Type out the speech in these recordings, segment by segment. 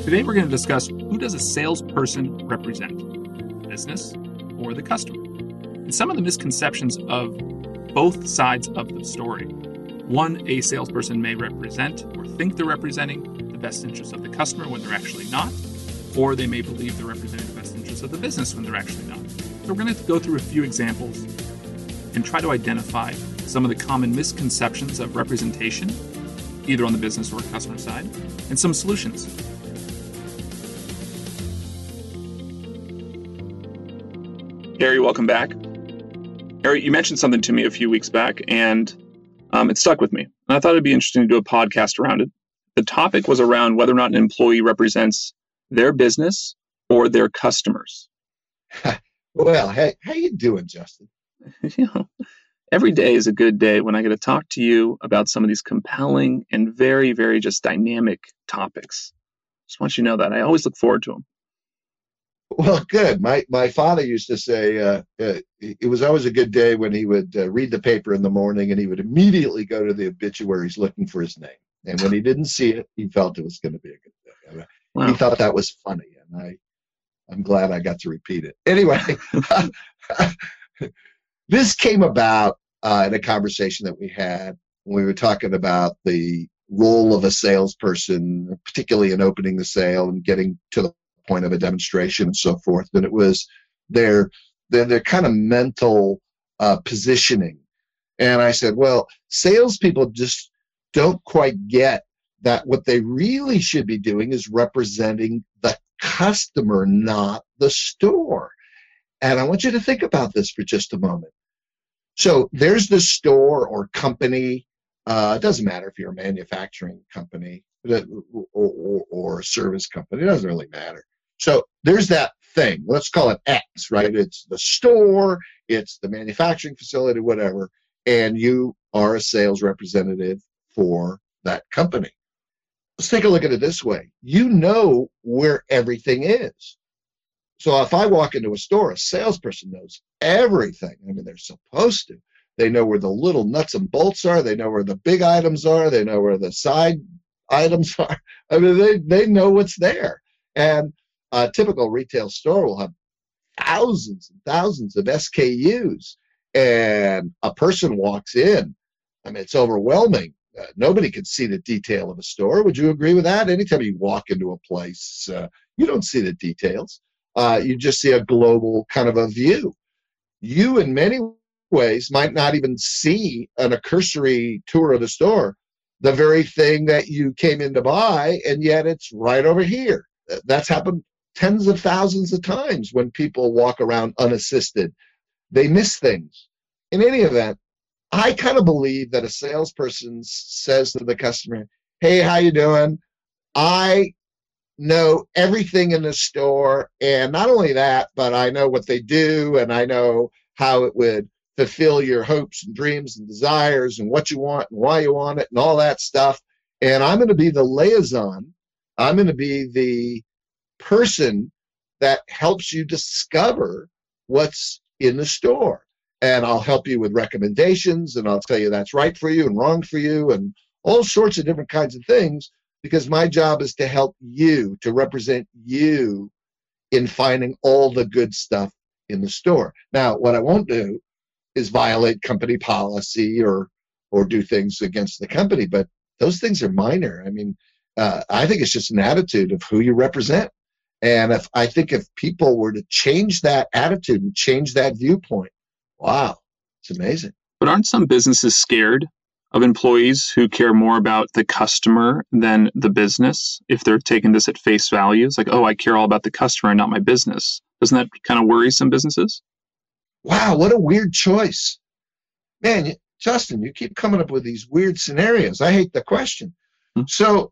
Today we're going to discuss, who does a salesperson represent? Business or the customer? And some of the misconceptions of both sides of the story. One, a salesperson may represent or think they're representing the best interests of the customer when they're actually not, or they may believe they're representing the best interests of the business when they're actually not. So we're going to go through a few examples and try to identify some of the common misconceptions of representation, either on the business or customer side, and some solutions. Harry, welcome back. Harry, you mentioned something to me a few weeks back, and it stuck with me. And I thought it'd be interesting to do a podcast around it. The topic was around whether or not an employee represents their business or their customers. Well, hey, how you doing, Justin? Every day is a good day when I get to talk to you about some of these compelling and very, very just dynamic topics. Just want you to know that. I always look forward to them. Well, good. My father used to say it was always a good day when he would read the paper in the morning and he would immediately go to the obituaries looking for his name. And when he didn't see it, he felt it was going to be a good day. Wow. He thought that was funny, and I'm glad I got to repeat it. Anyway, this came about in a conversation that we had when we were talking about the role of a salesperson, particularly in opening the sale and getting to the point of a demonstration and so forth. And it was their kind of mental positioning. And I said, well, salespeople just don't quite get that what they really should be doing is representing the customer, not the store. And I want you to think about this for just a moment. So there's the store or company. It doesn't matter if you're a manufacturing company or a service company. It doesn't really matter. So there's that thing. Let's call it X, right? It's the store, it's the manufacturing facility, whatever, and you are a sales representative for that company. Let's take a look at it this way. You know where everything is. So if I walk into a store, a salesperson knows everything. I mean, they're supposed to. They know where the little nuts and bolts are. They know where the big items are. They know where the side items are. I mean, they know what's there. And a typical retail store will have thousands and thousands of SKUs. And a person walks in. I mean, it's overwhelming. Nobody can see the detail of a store. Would you agree with that? Anytime you walk into a place, you don't see the details. You just see a global kind of a view. You, in many ways, might not even see on a cursory tour of the store the very thing that you came in to buy, and yet it's right over here. That's happened tens of thousands of times when people walk around unassisted. They miss things. In any event, I kind of believe that a salesperson says to the customer, hey, how you doing? I know everything in the store, and not only that, but I know what they do, and I know how it would fulfill your hopes and dreams and desires and what you want and why you want it and all that stuff. And I'm going to be the liaison. I'm going to be the person that helps you discover what's in the store. And I'll help you with recommendations, and I'll tell you that's right for you and wrong for you and all sorts of different kinds of things, because my job is to help you, to represent you in finding all the good stuff in the store. Now, what I won't do is violate company policy or do things against the company, but those things are minor. I mean, I think it's just an attitude of who you represent. And I think if people were to change that attitude and change that viewpoint, wow, it's amazing. But aren't some businesses scared of employees who care more about the customer than the business? If they're taking this at face value, it's like, oh, I care all about the customer and not my business. Doesn't that kind of worry some businesses? Wow, what a weird choice. Man, Justin, you keep coming up with these weird scenarios. I hate the question. So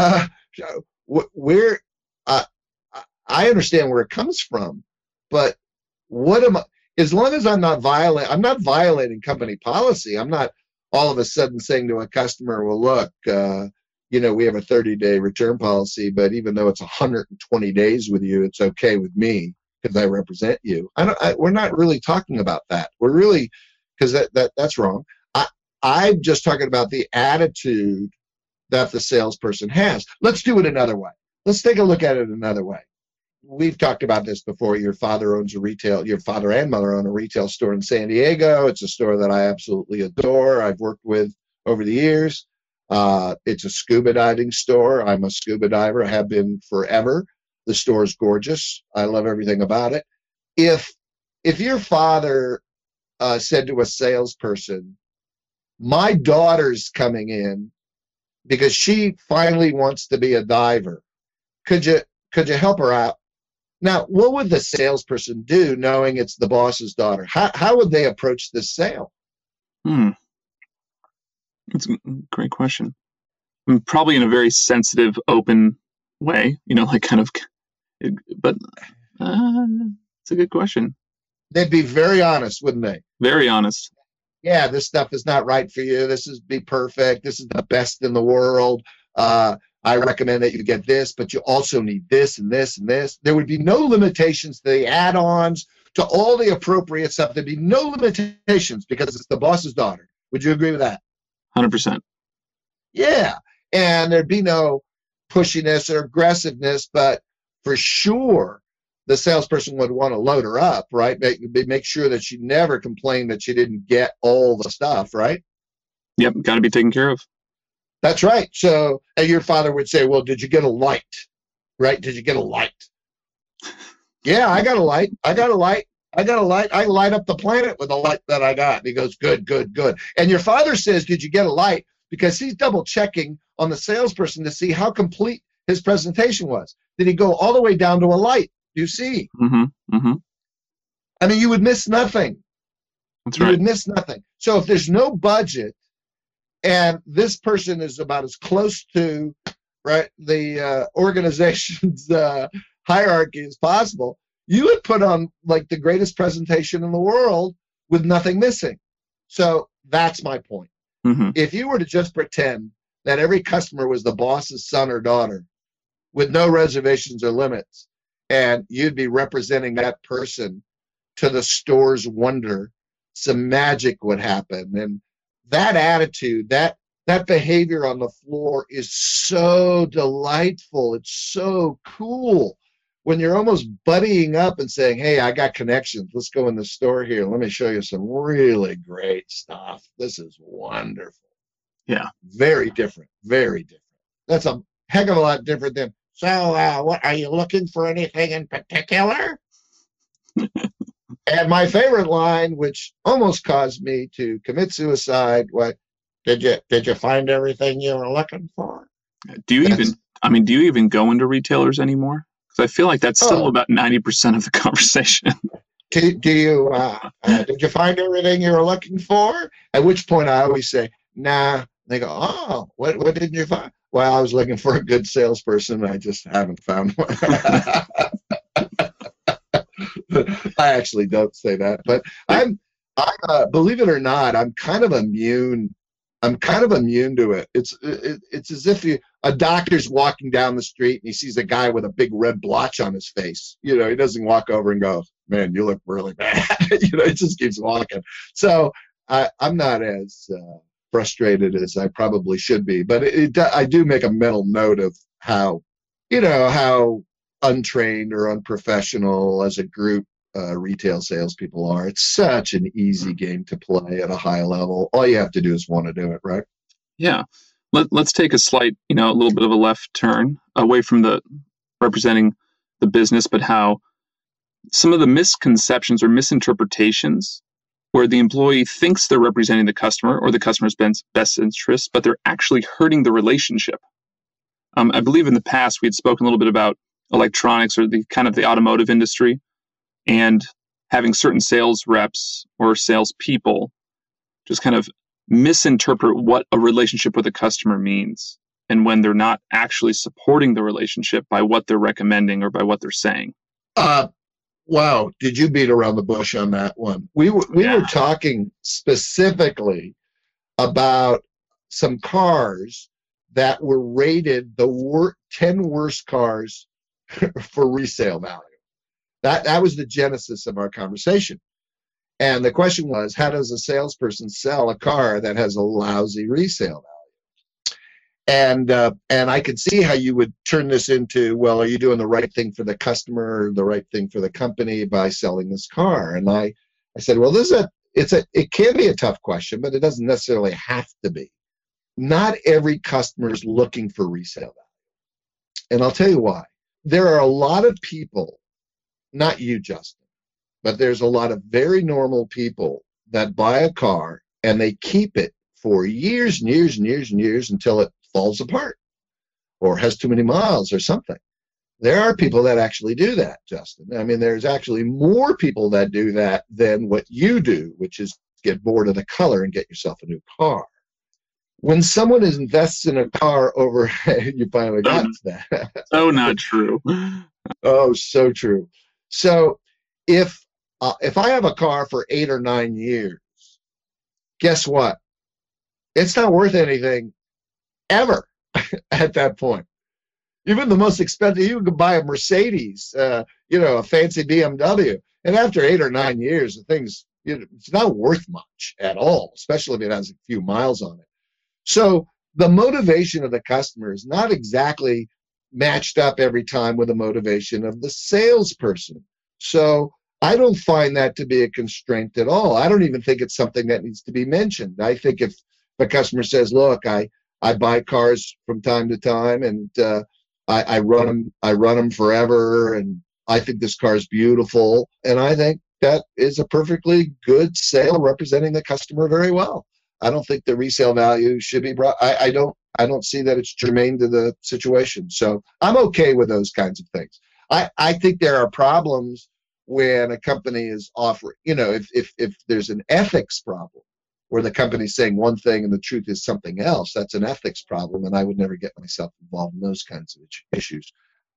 where I understand where it comes from, but what am I? As long as I'm not violating company policy. I'm not all of a sudden saying to a customer, well, look, we have a 30-day return policy, but even though it's 120 days with you, it's okay with me because I represent you. We're not really talking about that. We're really, because that's wrong. I'm just talking about the attitude that the salesperson has. Let's do it another way. let's take a look at it another way. We've talked about this before. Your father and mother own a retail store in San Diego. It's a store that I absolutely adore. I've worked with over the years. It's a scuba diving store. I'm a scuba diver. I have been forever. The store is gorgeous. I love everything about it. If your father said to a salesperson, my daughter's coming in because she finally wants to be a diver, could you help her out? Now, what would the salesperson do knowing it's the boss's daughter? How would they approach this sale? That's a great question. Probably in a very sensitive, open way, like kind of, but it's a good question. They'd be very honest, wouldn't they? Very honest. Yeah, this stuff is not right for you. This is be perfect. This is the best in the world. I recommend that you get this, but you also need this and this and this. There would be no limitations to the add-ons, to all the appropriate stuff. There'd be no limitations because it's the boss's daughter. Would you agree with that? 100%. Yeah. And there'd be no pushiness or aggressiveness, but for sure, the salesperson would want to load her up, right? Make sure that she never complained that she didn't get all the stuff, right? Yep, got to be taken care of. That's right. So your father would say, well, did you get a light? Right? Did you get a light? Yeah, I got a light. I light up the planet with the light that I got. And he goes, good, good, good. And your father says, did you get a light? Because he's double checking on the salesperson to see how complete his presentation was. Did he go all the way down to a light? You see? Mm-hmm. Mm-hmm. I mean, you would miss nothing. That's right. You would miss nothing. So if there's no budget and this person is about as close to the organization's hierarchy as possible, you would put on like the greatest presentation in the world with nothing missing. So that's my point. Mm-hmm. If you were to just pretend that every customer was the boss's son or daughter with no reservations or limits, and you'd be representing that person to the store's wonder, some magic would happen. And that attitude, that behavior on the floor is so delightful. It's so cool when you're almost buddying up and saying, hey, I got connections. Let's go in the store here. Let me show you some really great stuff. This is wonderful. Yeah. Very different. Very different. That's a heck of a lot different than, so what, are you looking for anything in particular? And my favorite line, which almost caused me to commit suicide, what, did you find everything you were looking for? Do you even go into retailers anymore? Because I feel like that's still about 90% of the conversation. Do you did you find everything you were looking for? At which point I always say, nah. They go, oh, what did you find? Well, I was looking for a good salesperson. I just haven't found one. I actually don't say that, but I'm believe it or not, I'm kind of immune to it. It's as if a doctor's walking down the street and he sees a guy with a big red blotch on his face. He doesn't walk over and go, man, you look really bad. He just keeps walking. So I'm not as frustrated as I probably should be, but I do make a mental note of how untrained or unprofessional as a group retail salespeople are. It's such an easy game to play at a high level. All you have to do is want to do it, right? Yeah. Let's take a slight, a little bit of a left turn away from the representing the business, but how some of the misconceptions or misinterpretations where the employee thinks they're representing the customer or the customer's best interests, but they're actually hurting the relationship. I believe in the past we had spoken a little bit about electronics or the kind of the automotive industry, and having certain sales reps or sales people just kind of misinterpret what a relationship with a customer means, and when they're not actually supporting the relationship by what they're recommending or by what they're saying. Wow, did you beat around the bush on that one? We were talking specifically about some cars that were rated the 10 worst cars for resale value. That was the genesis of our conversation. And the question was, how does a salesperson sell a car that has a lousy resale value? And I could see how you would turn this into, well, are you doing the right thing for the customer, or the right thing for the company by selling this car? And I said, well, it can be a tough question, but it doesn't necessarily have to be. Not every customer is looking for resale value. And I'll tell you why. There are a lot of people, not you, Justin, but there's a lot of very normal people that buy a car and they keep it for years and years and years and years until it falls apart or has too many miles or something. There are people that actually do that, Justin. I mean, there's actually more people that do that than what you do, which is get bored of the color and get yourself a new car. When someone invests in a car over, you finally got to that. So not true. Oh, so true. So if I have a car for 8 or 9 years, guess what? It's not worth anything ever at that point. Even the most expensive, you can buy a Mercedes, a fancy BMW, and after 8 or 9 years, the thing's, it's not worth much at all, especially if it has a few miles on it. So the motivation of the customer is not exactly matched up every time with the motivation of the salesperson. So I don't find that to be a constraint at all. I don't even think it's something that needs to be mentioned. I think if the customer says, look, I buy cars from time to time, and I run them forever, and I think this car is beautiful, and I think that is a perfectly good sale representing the customer very well. I don't think the resale value should be brought. I don't see that it's germane to the situation. So I'm okay with those kinds of things. I think there are problems when a company is offering, if there's an ethics problem, where the company's saying one thing and the truth is something else, that's an ethics problem, and I would never get myself involved in those kinds of issues.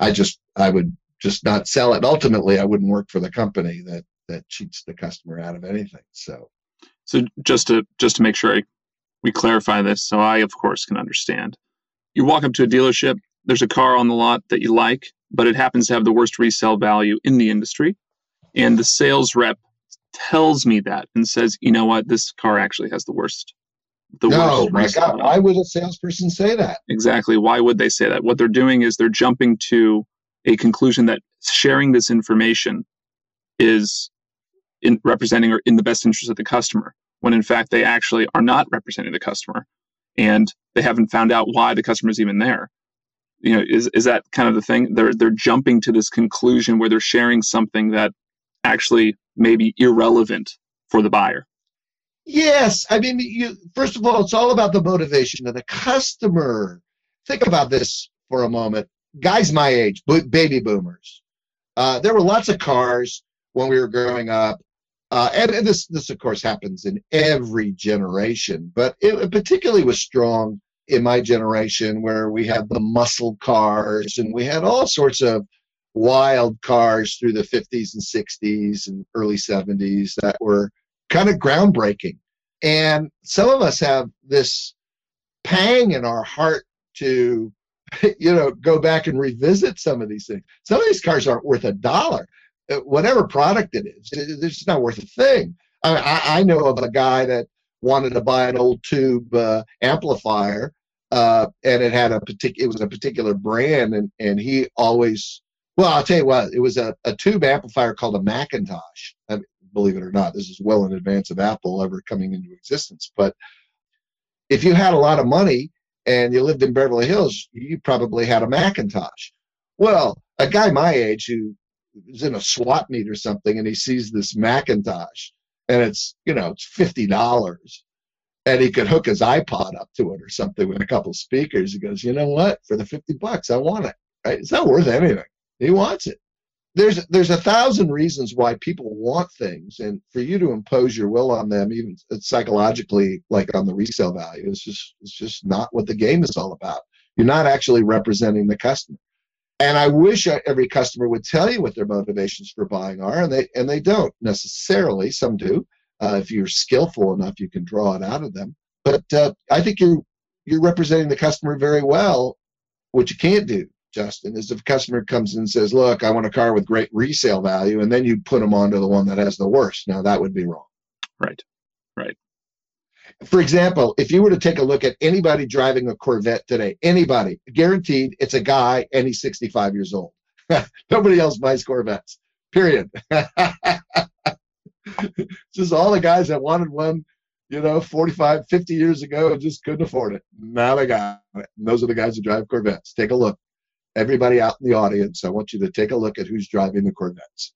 I would just not sell it. Ultimately, I wouldn't work for the company that cheats the customer out of anything. So just to make sure we clarify this, so I, of course, can understand. You walk up to a dealership, there's a car on the lot that you like, but it happens to have the worst resale value in the industry, and the sales rep tells me that and says, you know what, this car actually has the worst. No, my God, why would a salesperson say that? Exactly. Why would they say that? What they're doing is they're jumping to a conclusion that sharing this information is representing or in the best interest of the customer, when in fact they actually are not representing the customer, and they haven't found out why the customer is even there. Is that kind of the thing? They're jumping to this conclusion where they're sharing something that actually may be irrelevant for the buyer. Yes. I mean, first of all, it's all about the motivation of the customer. Think about this for a moment. Guys my age, baby boomers, there were lots of cars when we were growing up. And this, of course, happens in every generation, but it particularly was strong in my generation, where we had the muscle cars and we had all sorts of wild cars through the 50s and 60s and early 70s that were kind of groundbreaking. And some of us have this pang in our heart to, go back and revisit some of these things. Some of these cars aren't worth $1. Whatever product it is, it's just not worth a thing. I know of a guy that wanted to buy an old tube amplifier, and it was a particular brand, and he always, well, I'll tell you what, it was a tube amplifier called a Macintosh. Believe it or not, this is well in advance of Apple ever coming into existence. But if you had a lot of money and you lived in Beverly Hills, you probably had a Macintosh. Well, a guy my age who is in a swap meet or something, and he sees this Macintosh, and it's $50, and he could hook his iPod up to it or something with a couple of speakers. He goes, you know what? For the $50, I want it. Right? It's not worth anything. He wants it. There's 1,000 reasons why people want things, and for you to impose your will on them, even psychologically, like on the resale value, it's just not what the game is all about. You're not actually representing the customer. And I wish every customer would tell you what their motivations for buying are, and they don't necessarily. Some do. If you're skillful enough, you can draw it out of them. But I think you're representing the customer very well. What you can't do, Justin, is if a customer comes in and says, look, I want a car with great resale value, and then you put them onto the one that has the worst. Now, that would be wrong. Right. For example, if you were to take a look at anybody driving a Corvette today, anybody, guaranteed it's a guy and he's 65 years old. Nobody else buys Corvettes, period. Just all the guys that wanted one, 45, 50 years ago and just couldn't afford it. Now they got it. And those are the guys who drive Corvettes. Take a look. Everybody out in the audience, I want you to take a look at who's driving the Corvettes.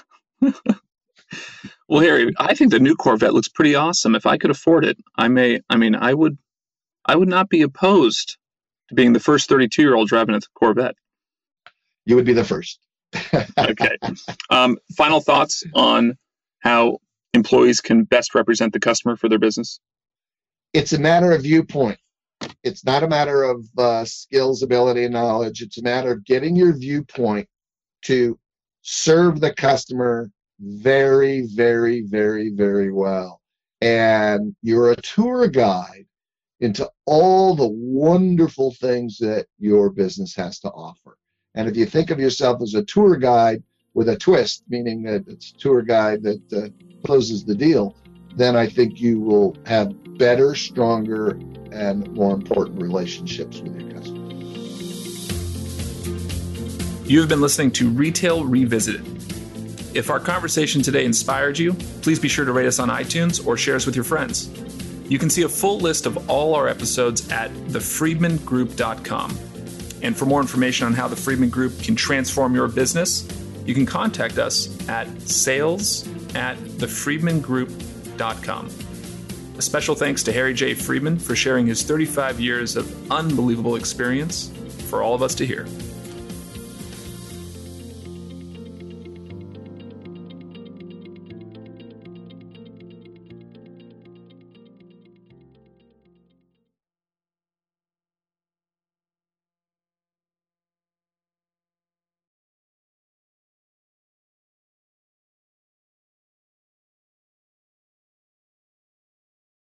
Well, Harry, I think the new Corvette looks pretty awesome. If I could afford it, I would not be opposed to being the first 32-year-old driving a Corvette. You would be the first. Okay. Final thoughts on how employees can best represent the customer for their business? It's a matter of viewpoint. It's not a matter of skills, ability, and knowledge. It's a matter of getting your viewpoint to serve the customer very, very, very, very well. And you're a tour guide into all the wonderful things that your business has to offer. And if you think of yourself as a tour guide with a twist, meaning that it's a tour guide that closes the deal, then I think you will have better, stronger, and more important relationships with your customers. You have been listening to Retail Revisited. If our conversation today inspired you, please be sure to rate us on iTunes or share us with your friends. You can see a full list of all our episodes at thefriedmangroup.com. And for more information on how the Friedman Group can transform your business, you can contact us at sales@thefriedmangroup.com. A special thanks to Harry J. Friedman for sharing his 35 years of unbelievable experience for all of us to hear.